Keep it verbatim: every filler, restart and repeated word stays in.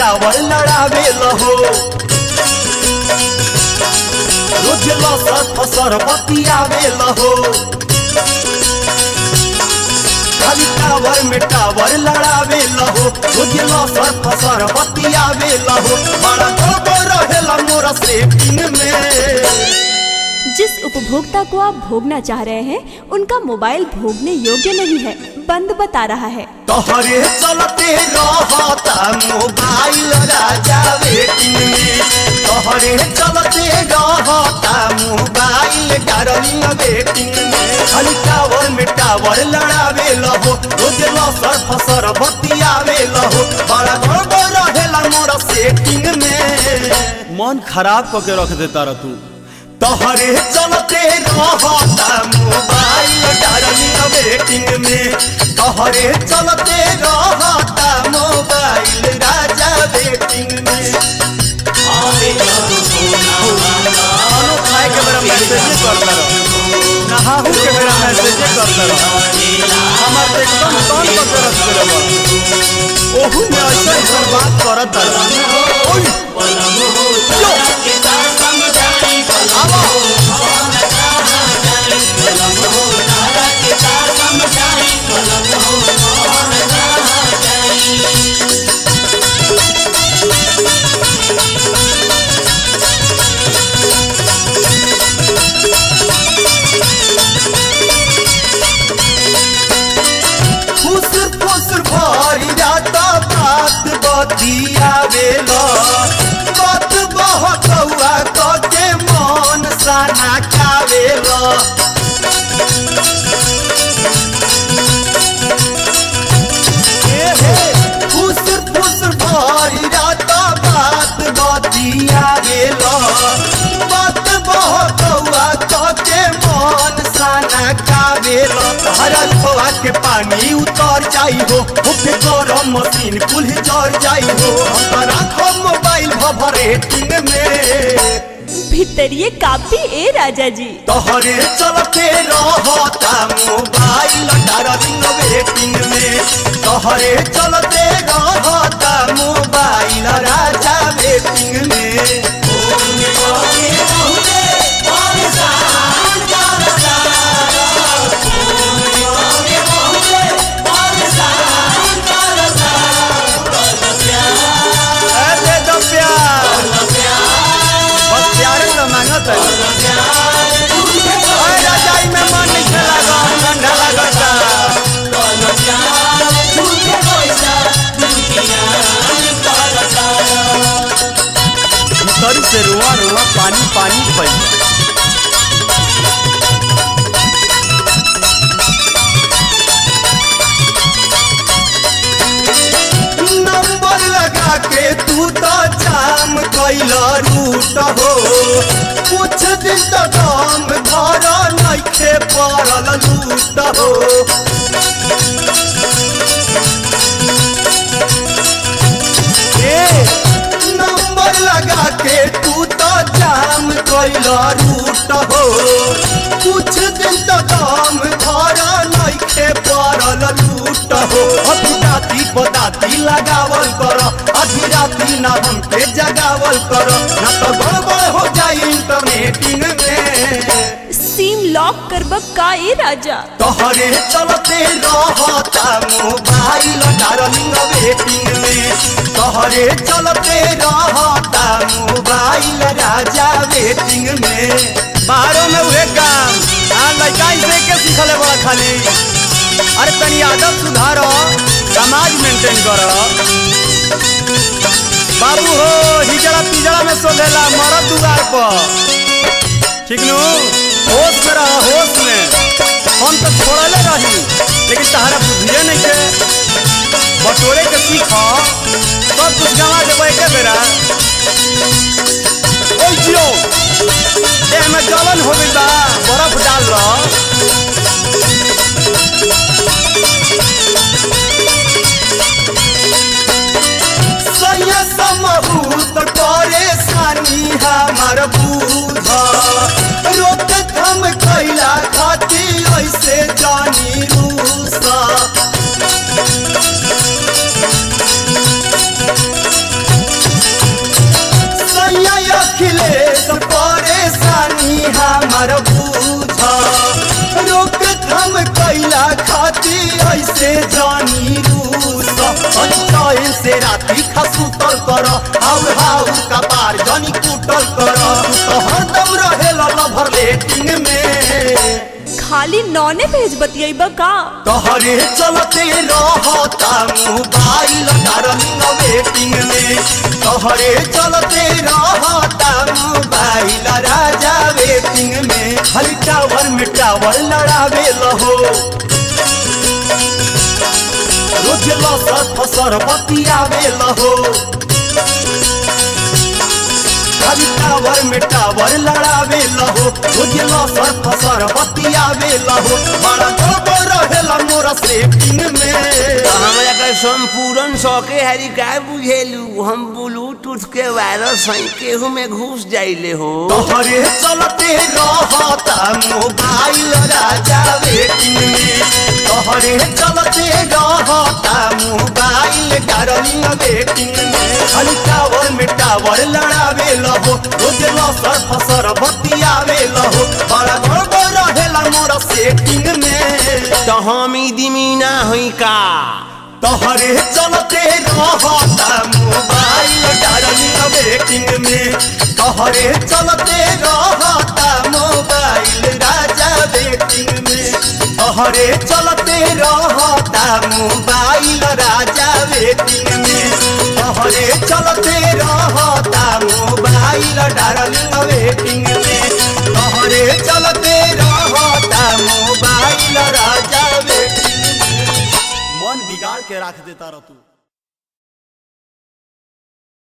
Tower लड़ावे लहो रोज लसर फसर बतियावे लहो खाली टावर में टावर लड़ावे लहो रोज लसर फसर बतियावे लहो बड़ा गड़बड़ रहेला मोरा सेटिंग में। जिस उपभोक्ता को आप भोगना चाह रहे हैं उनका मोबाइल भोगने योग्य नहीं है, बंद बता रहा है। तोहरे चलते रहता मोबाइल राजा वेटिंग में तोहरे चलते रहता मोबाइल डार्लिंग वेटिंग में खाली टावर में टावर लड़ावे लहो रोज लसर फसर बतियावे लहो बड़ा गड़बड़ रहेला मोरा सेटिंग में। मन खराब करके रख देता रह तू। तोहरे चलते रहता मोबाइल डार्लिंग वेटिंग में तोहरे चलते रहता मोबाइल राजा वेटिंग में। खानो खाए के बेरा मैसेज करता रह नहाहू के बेरा मैसेज करता रह हमार तो एकदम तन करके रख देले बा ओहू में ऐसा ऐसा बात करत रह ओय यो आवा फुसुर फुसुर भरी जाता बात बतियावेला बात बहकौआ कके मन साना खावेला फुसुर फुसुर भरी जाता बात बतियावेला बात बहकौआ कके मन साना खावेला हरा खोआ के पानी उतर जाई हो उठे गरम मशीन कुल जर जाई हो हम राखो मोबाइल भभरेटिंग में भितरिए काफी ए राजा जी। तोहरे चलते रहता मोबाइल डार्लिंग वेटिंग में तोहरे चलते रहता मोबाइल राजा वेटिंग में। भीतर से रुआ रुआ पानी पानी पड़ नंबर लगा के तू तो जाम कैला रूट हो कुछ दिन तो दाम घर नइखे पड़ल लूट हो नंबर लगा के तू तो जाम कैला रूट हो कुछ दिन तो दाम घर नइखे पड़ल लूट हो अभी राती पदाती लगावल कर अभी राती ना हमके जगावल कर ना तो गड़बड़ हो जाई इंटरनेटिंग में। सिम लॉक करब का ए राजा। तोहरे चलते रहता मोबाइल डार्लिंग वेटिंग में तोहरे चलते रहता मोबाइल राजा वेटिंग में। बाहरों में उहे काम हाँ लड़का इसे के सिखले बड़ा खाली अरे तनी आदत सुधारो समाज मेंटेन करो बाबू हो हिजड़ा पिजड़ा में सोधेला मरद दुआर पर ठीक नु होश में रह होश में हम तो छोड़ले रही लेकिन तहरा बुद्धिए नहीं के बटोरे के सीख सब कुछ गंवा देबो एके बेरा ओइ जियो देह में जलन हो गइल बा बर्फ डाल लो सैया समहूत परेशानी हमार बूझा रोक थम कैला खाती ऐसे जानी रूसा हमार बूझ रोक थम कैला खाती ऐसे जानी रूस चैन से राती खसुतल कर हाउ हाउ कपार जानी कुटल कर तो हरदम रहेला लभर लेटिंग में खाली नौने भेज बतियाइबा का तोहरे चलते रहता मोबाइल डार्लिंग वेटिंग में तोहरे चलते रहता मोबाइल राजा वेटिंग में खाली टावर में टावर लड़ावे लहो रोज लसर फसर बतियावे लहो खाली टावर में टावर लड़ावे लहो रोज लसर फसर बतियावे लहो बड़ा गड़बड़ रहेला मोरा सेटिंग में हमरा का संपूर्ण सके हरी का बुझेलू हम ब्लूटूथ के वायरस हैं केहू में घुस जाइले हो तोहरे चलते रहता मोबाइल राजा वेटिंग में तोहरे चलते रहता मोबाइल डार्लिंग वेटिंग में खाली टावर में टावर लड़ावे लहो रोज लसर फसर बतियावे लहो बड़ा गड़बड़ रहेला मोरा सेटिंग में तो हम ई दिमीना हई का तोहरे चलते रहता मोबाइल डार्लिंग वेटिंग में तोहरे चलते रहता मोबाइल राजा वेटिंग में तोहरे चलते रहता मोबाइल राजा वेटिंग में तोहरे चलते रहता मोबाइल डार्लिंग वेटिंग में तोहरे चलते रहता मोबाइल राजा वेटिंग में मन बिगाड़ के रख देता रह तू।